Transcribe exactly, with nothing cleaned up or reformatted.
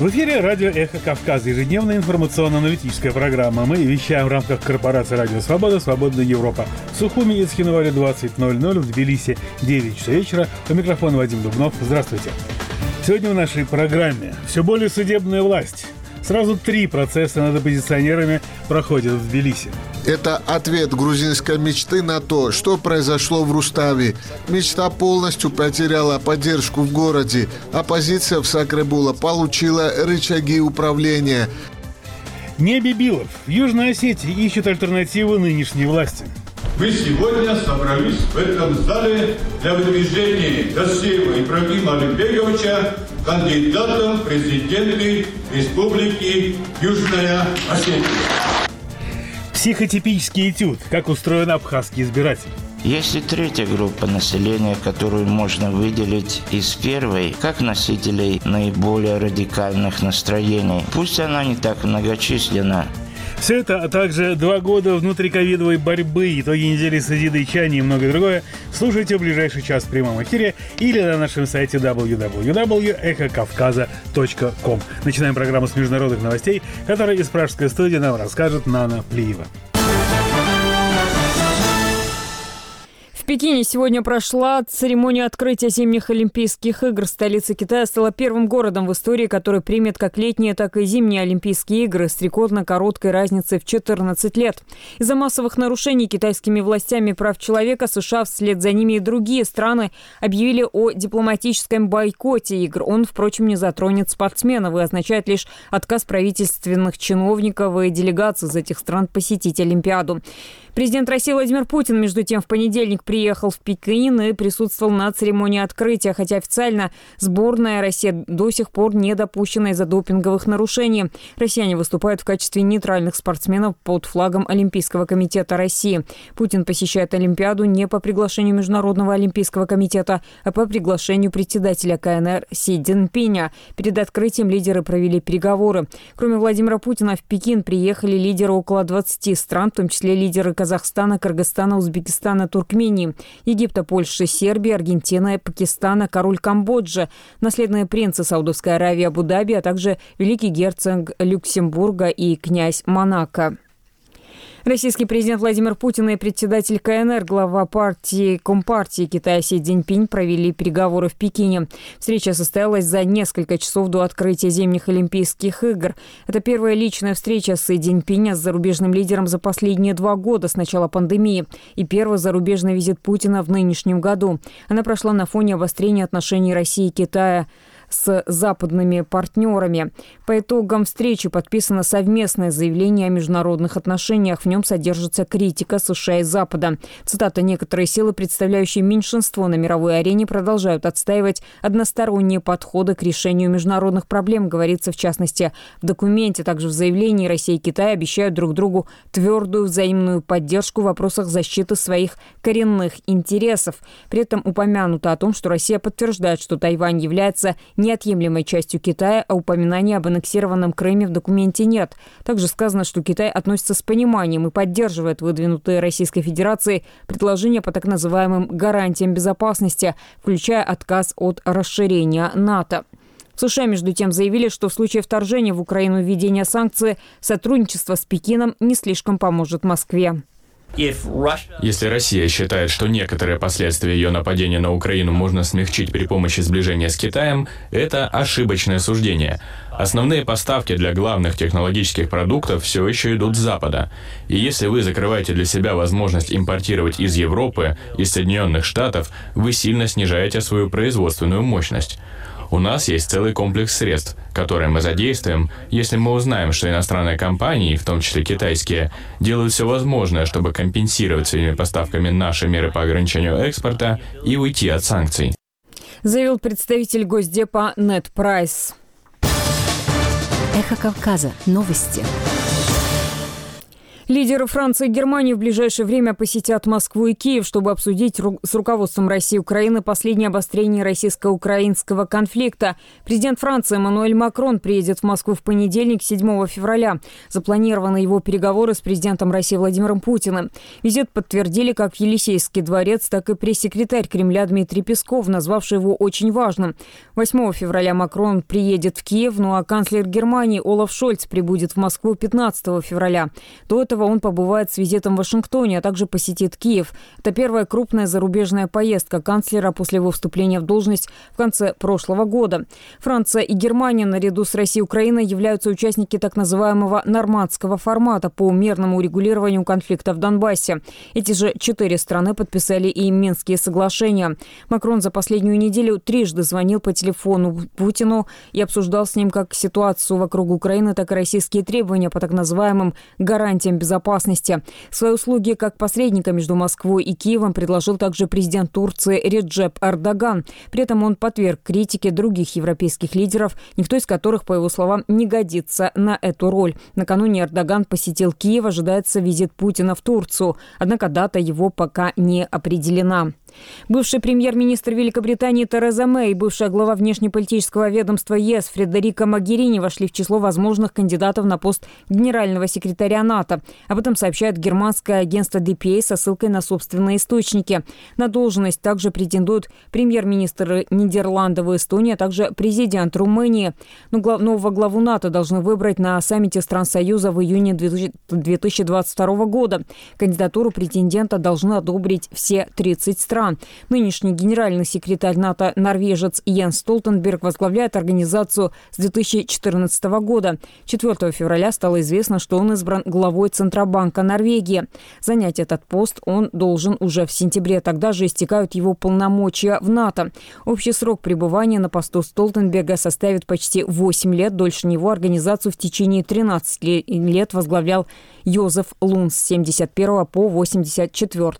В эфире радио «Эхо Кавказа», ежедневная информационно-аналитическая программа. Мы вещаем в рамках корпорации «Радио Свобода», «Свободная Европа». В Сухуми и Цхинвале двадцать ноль ноль, в Тбилиси девять часов вечера. У микрофона Вадим Дубнов. Здравствуйте. Сегодня в нашей программе все более судебная власть. Сразу три процесса над оппозиционерами проходят в Тбилиси. Это ответ грузинской мечты на то, что произошло в Руставе. Мечта полностью потеряла поддержку в городе. Оппозиция в Сакребула получила рычаги управления. Не Бибилов. В Южной Осетии ищут альтернативу нынешней власти. Мы сегодня собрались в этом зале для выдвижения Гасеева Ибрагима Алимбековича кандидатом в президенты Республики Южная Осетия. Психотипический этюд. Как устроен абхазский избиратель. Есть и третья группа населения, которую можно выделить из первой, как носителей наиболее радикальных настроений. Пусть она не так многочисленна. Все это, а также два года внутриковидовой борьбы, итоги недели с азербайджаном и многое другое слушайте в ближайший час в прямом эфире или на нашем сайте дабл ю дабл ю дабл ю точка эхо кавказа точка ком. Начинаем программу с международных новостей, которые из пражской студии нам расскажет Нана Плиева. В Пекине сегодня прошла церемония открытия зимних Олимпийских игр. Столица Китая стала первым городом в истории, который примет как летние, так и зимние Олимпийские игры с рекордно короткой разницей в четырнадцать лет. Из-за массовых нарушений китайскими властями прав человека США, вслед за ними и другие страны, объявили о дипломатическом бойкоте игр. Он, впрочем, не затронет спортсменов и означает лишь отказ правительственных чиновников и делегаций из этих стран посетить Олимпиаду. Президент России Владимир Путин, между тем, в понедельник приехал в Пекин и присутствовал на церемонии открытия, хотя официально сборная России до сих пор не допущена из-за допинговых нарушений. Россияне выступают в качестве нейтральных спортсменов под флагом Олимпийского комитета России. Путин посещает Олимпиаду не по приглашению Международного олимпийского комитета, а по приглашению председателя ка эн эр Си Цзиньпиня. Перед открытием лидеры провели переговоры. Кроме Владимира Путина, в Пекин приехали лидеры около двадцати стран, в том числе лидеры Казахстана, Кыргызстана, Узбекистана, Туркмении, Египта, Польши, Сербии, Аргентины, Пакистана, король Камбоджи, наследные принцы Саудовской Аравии, Абу-Даби, а также великий герцог Люксембурга и князь Монако. Российский президент Владимир Путин и председатель ка эн эр, глава партии Компартии Китая Си Цзиньпинь провели переговоры в Пекине. Встреча состоялась за несколько часов до открытия зимних Олимпийских игр. Это первая личная встреча Си Цзиньпиня с зарубежным лидером за последние два года с начала пандемии и первый зарубежный визит Путина в нынешнем году. Она прошла на фоне обострения отношений России и Китая с западными партнерами. По итогам встречи подписано совместное заявление о международных отношениях. В нем содержится критика США и Запада. Цитата: «Некоторые силы, представляющие меньшинство на мировой арене, продолжают отстаивать односторонние подходы к решению международных проблем», говорится в частности в документе. Также в заявлении Россия и Китай обещают друг другу твердую взаимную поддержку в вопросах защиты своих коренных интересов. При этом упомянуто о том, что Россия подтверждает, что Тайвань является неотъемлемой частью Китая, а упоминания об аннексированном Крыме в документе нет. Также сказано, что Китай относится с пониманием и поддерживает выдвинутые Российской Федерацией предложения по так называемым гарантиям безопасности, включая отказ от расширения НАТО. В США, между тем, заявили, что в случае вторжения в Украину и введения санкций сотрудничество с Пекином не слишком поможет Москве. Если Россия считает, что некоторые последствия ее нападения на Украину можно смягчить при помощи сближения с Китаем, это ошибочное суждение. Основные поставки для главных технологических продуктов все еще идут с Запада. И если вы закрываете для себя возможность импортировать из Европы, из Соединенных Штатов, вы сильно снижаете свою производственную мощность. У нас есть целый комплекс средств, которые мы задействуем, если мы узнаем, что иностранные компании, в том числе китайские, делают все возможное, чтобы компенсировать своими поставками наши меры по ограничению экспорта и уйти от санкций. Заявил представитель Госдепа Нед Прайс. Эхо Кавказа. Новости. Лидеры Франции и Германии в ближайшее время посетят Москву и Киев, чтобы обсудить с руководством России и Украины последнее обострение российско-украинского конфликта. Президент Франции Эммануэль Макрон приедет в Москву в понедельник, седьмого февраля. Запланированы его переговоры с президентом России Владимиром Путиным. Визит подтвердили как Елисейский дворец, так и пресс-секретарь Кремля Дмитрий Песков, назвавший его очень важным. восьмого февраля Макрон приедет в Киев, ну а канцлер Германии Олаф Шольц прибудет в Москву пятнадцатого февраля. До этого он побывает с визитом в Вашингтоне, а также посетит Киев. Это первая крупная зарубежная поездка канцлера после его вступления в должность в конце прошлого года. Франция и Германия наряду с Россией и Украиной являются участники так называемого нормандского формата по мирному урегулированию конфликта в Донбассе. Эти же четыре страны подписали и Минские соглашения. Макрон за последнюю неделю трижды звонил по телефону Путину и обсуждал с ним как ситуацию вокруг Украины, так и российские требования по так называемым гарантиям безопасности. безопасности. Свои услуги как посредника между Москвой и Киевом предложил также президент Турции Реджеп Эрдоган. При этом он подверг критике других европейских лидеров, никто из которых, по его словам, не годится на эту роль. Накануне Эрдоган посетил Киев, ожидается визит Путина в Турцию, однако дата его пока не определена. Бывший премьер-министр Великобритании Тереза Мэй и бывшая глава внешнеполитического ведомства ЕС Фредерика Могерини вошли в число возможных кандидатов на пост генерального секретаря НАТО. Об этом сообщает германское агентство ди пи эй со ссылкой на собственные источники. На должность также претендуют премьер-министр Нидерландов и Эстонии, а также президент Румынии. Но нового главу НАТО должны выбрать на саммите стран Союза в июне две тысячи двадцать второго года. Кандидатуру претендента должны одобрить все тридцать стран. Нынешний генеральный секретарь НАТО норвежец Йенс Столтенберг возглавляет организацию с две тысячи четырнадцатого года. четвёртого февраля стало известно, что он избран главой Центробанка Норвегии. Занять этот пост он должен уже в сентябре. Тогда же истекают его полномочия в НАТО. Общий срок пребывания на посту Столтенберга составит почти восемь лет. Дольше него организацию в течение тринадцати лет возглавлял Йозеф Лунс с семьдесят первого по восемьдесят четвёртый.